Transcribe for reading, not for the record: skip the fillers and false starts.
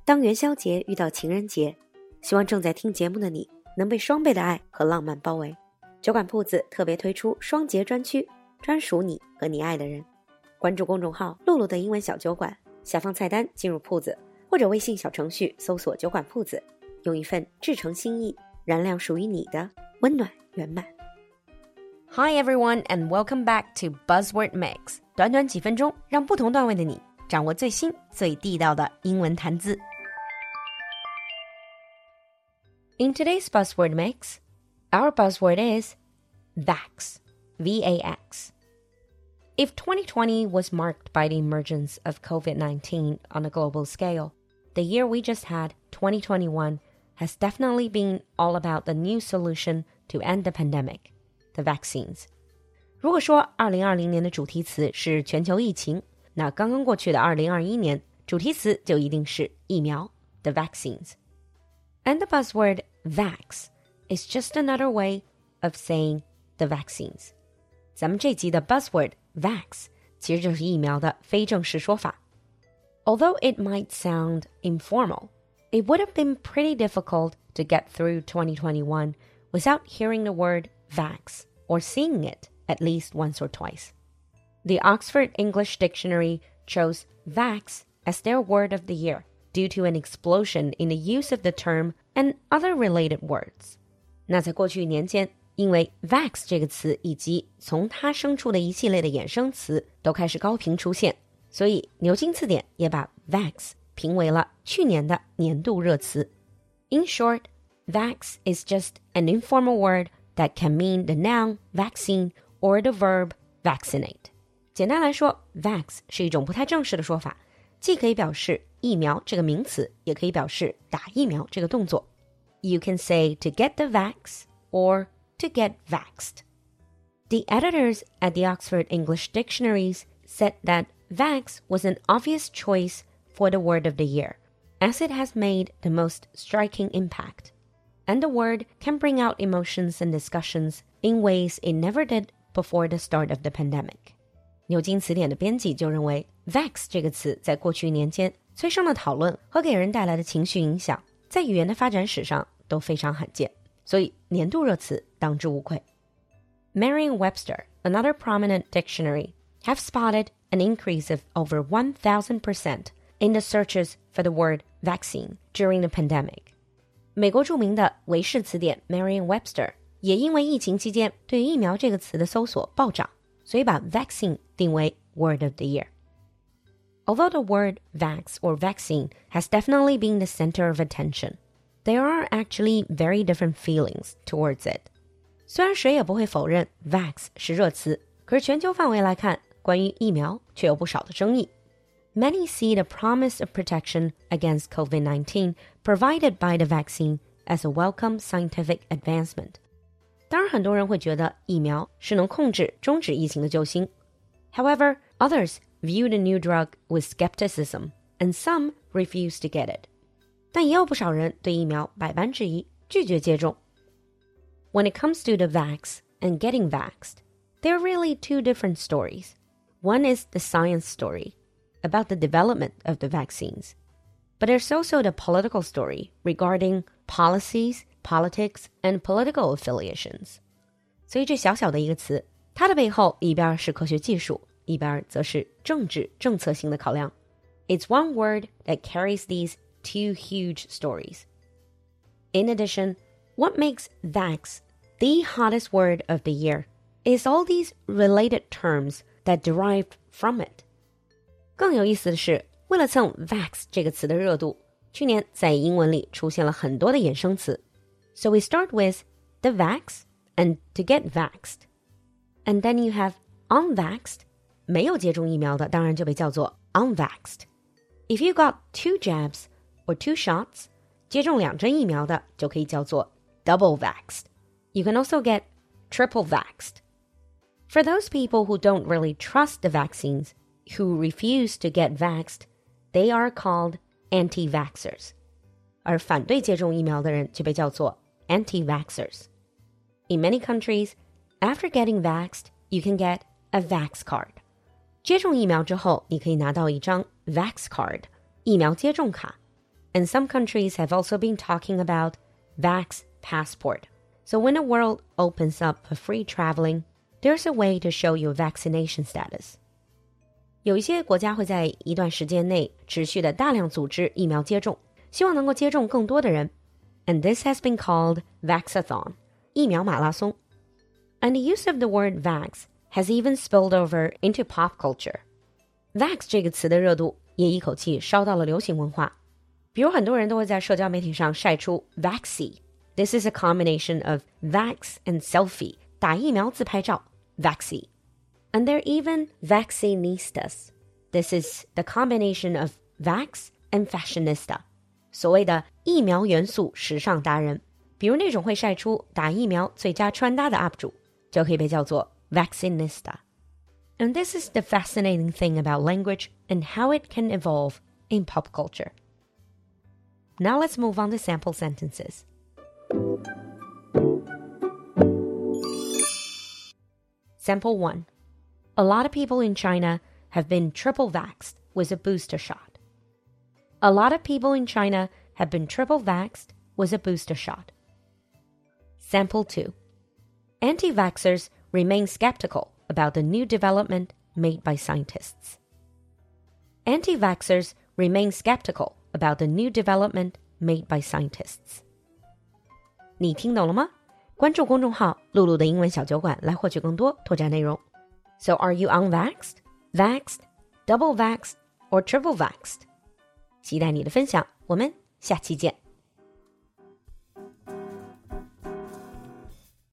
当元宵节遇到情人节，希望正在听节目的你能被双倍的爱和浪漫包围。酒馆铺子特别推出双节专区，专属你和你爱的人。关注公众号露露的英文小酒馆，下方菜单进入铺子，或者微信小程序搜索酒馆铺子，用一份至诚心意燃亮属于你的温暖圆满。 Hi everyone and welcome back to Buzzword Mix。 短短几分钟，让不同段位的你掌握最新最地道的英文谈资。In today's Buzzword Mix, our buzzword is vax, V-A-X. If 2020 was marked by the emergence of COVID-19 on a global scale, the year we just had, 2021, has definitely been all about the new solution to end the pandemic, the vaccines. 如果说2020年的主题词是全球疫情，那刚刚过去的2021年，主题词就一定是疫苗 the vaccines. And the buzzword vax is just another way of saying the vaccines. 咱们这集的 buzzword vax 其实就是疫苗的非正式说法。Although it might sound informal, it would have been pretty difficult to get through 2021 without hearing the word vax or seeing it at least once or twice. The Oxford English Dictionary chose vax as their word of the year due to an explosion in the use of the term and other related words. 那在过去一年间，因为 vax 这个词以及从它生出的一系列的衍生词都开始高频出现，所以牛津词典也把 vax 评为了去年的年度热词。In short, vax is just an informal word that can mean the noun vaccine or the verb vaccinate. 简单来说 vax 是一种不太正式的说法，既可以表示疫苗这个名词，也可以表示打疫苗这个动作。You can say to get the vax or to get vaxxed. The editors at the Oxford English Dictionaries said that vax was an obvious choice for the word of the year, as it has made the most striking impact. And the word can bring out emotions and discussions in ways it never did before the start of the pandemic. 牛津词典的编辑就认为 vax 这个词在过去一年间催生的讨论和给人带来的情绪影响，在语言的发展史上都非常罕见，所以年度热词当之无愧。Merriam-Webster, another prominent dictionary, have spotted an increase of over 1,000% in the searches for the word vaccine during the pandemic. 美国著名的韦氏词典 Merriam-Webster 也因为疫情期间对疫苗这个词的搜索暴涨，所以把 vaccine 定为 word of the year.Although the word vax or vaccine has definitely been the center of attention, there are actually very different feelings towards it. 虽然谁也不会否认 vax 是热词，可是全球范围来看，关于疫苗却有不少的争议。Many see the promise of protection against COVID-19 provided by the vaccine as a welcome scientific advancement. 当然很多人会觉得疫苗是能控制终止疫情的救星。However, others view the new drug with skepticism, and some refuse to get it. 但也有不少人对疫苗百般质疑，拒绝接种。When it comes to the vax and getting vaxxed, there are really two different stories. One is the science story, about the development of the vaccines. But there's also the political story regarding policies, politics, and political affiliations. 所以这小小的一个词，它的背后一边是科学技术，一边则是政治政策性的考量。It's one word that carries these two huge stories. In addition, what makes vax the hottest word of the year is all these related terms that derived from it. 更有意思的是，为了蹭 vax 这个词的热度，去年在英文里出现了很多的衍生词。So we start with the vax and to get vaxxed. And then you have unvaxxed.没有接种疫苗的当然就被叫做 unvaxxed. If you got 2 jabs or 2 shots, 接种2针疫苗的就可以叫做 double vaxxed. You can also get triple vaxxed. For those people who don't really trust the vaccines, who refuse to get vaxxed, they are called anti-vaxxers. 而反对接种疫苗的人就被叫做 anti-vaxxers. In many countries, after getting vaxxed, you can get a vax card. 接种疫苗之后，你可以拿到一张 vax card, 疫苗接种卡。 And some countries have also been talking about Vax Passport. So when the world opens up for free traveling, there's a way to show your vaccination status. 有一些国家会在一段时间内持续的大量组织疫苗接种，希望能够接种更多的人。And this has been called Vaxathon, 疫苗马拉松。And the use of the word vax has even spilled over into pop culture. Vax 这个词的热度也一口气烧到了流行文化。比如很多人都会在社交媒体上晒出 Vaxi。This is a combination of vax and selfie, 打疫苗自拍照 Vaxi. And they're even vaccinistas. This is the combination of vax and fashionista. 所谓的疫苗元素时尚达人，比如那种会晒出打疫苗最佳穿搭的 UP 主，就可以被叫做 vaccinista. And this is the fascinating thing about language and how it can evolve in pop culture. Now let's move on to sample sentences. Sample 1. A lot of people in China have been triple vaxxed with a booster shot. A lot of people in China have been triple vaxxed with a booster shot. Sample 2. Anti-vaxxers remain skeptical about the new development made by scientists. Anti-vaxxers remain skeptical about the new development made by scientists. 你听懂了吗？关注公众号露露的英文小酒馆来获取更多拓展内容。So are you unvaxxed, vaxxed, double vaxxed, or triple vaxxed? 期待你的分享，我们下期见。